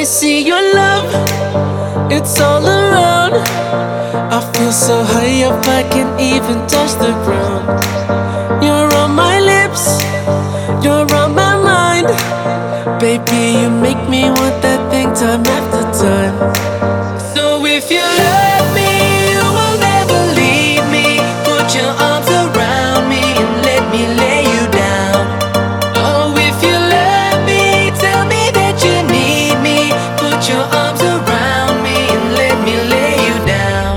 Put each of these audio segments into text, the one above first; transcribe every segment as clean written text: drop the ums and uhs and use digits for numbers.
I see your love, it's all around. I feel so high up I can't even touch the ground. You're on my lips, you're on my mind. Baby, you make me want that thing time after time. So if you love me, you will never leave me. Put your arms around me and let me lay you down. Oh, if you love me, tell me that you need me. Put your arms around me and let me lay you down.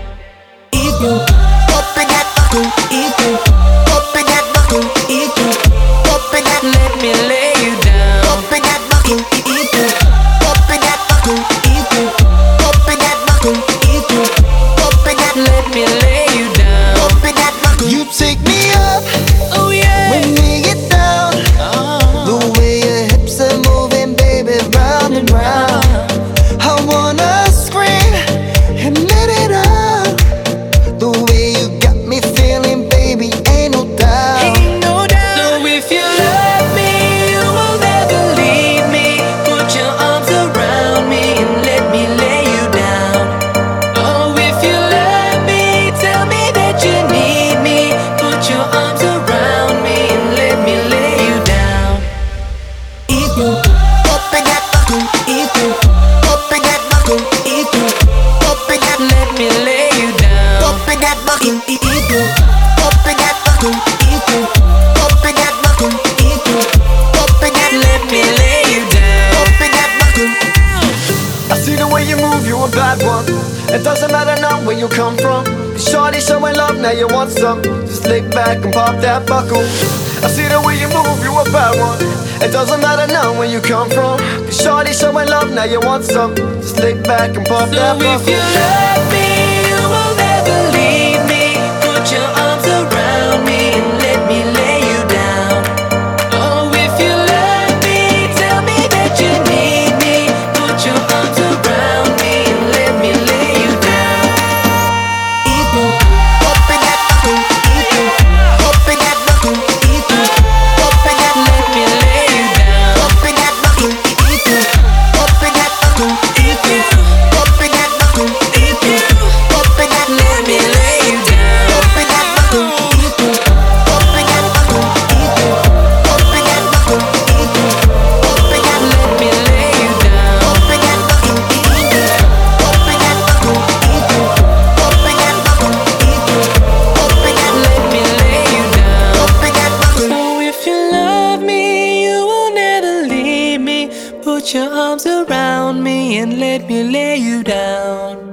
Open that buckle, open that buckle, open that, Let me lay you down. open that buckle, open that buckle, open that buckle, open that, Let me lay you down. open that buckle. You take me up Oh yeah. when we get down. The way your hips are moving, baby, round and round. I wanna scream and let it out. The way you got me feeling, baby, ain't no doubt. Ain't no doubt. So if you love me, you will never leave me. Put your arms around me and let me lay you down. Oh, if you love me, tell me that you need me. Put your arms around me and let me lay you down. Open that buckle, open that buckle, open that, Let me lay you down. open that buckle, open that buckle, open that buckle, open that, Let me lay you down. open that buckle. I see the way you move, you a bad one. It doesn't matter now where you come from. Shorty showing love, now you want some. Just lay back and pop that buckle. I see the way you move, you a bad one. It doesn't matter now where you come from. Shorty showing love, now you want some. Just lay back and pop that So if buckle. you love me, you will never leave me. Put your arms around me and let me lay you down. Oh, if you love me, tell me that you need me. Put your arms around me and let me lay you down. Open that buckle, open that buckle, open that, Let me lay you down. open that buckle, open that buckle, open that buckle, open that, Let me lay you down. open that buckle, open that buckle, open that buckle, open that, Let me lay you down. open that buckle, open that buckle, open that buckle, open that, Let me lay you down. open that buckle. So if you love me, you will never leave me. Put your arms around me and let me lay you down.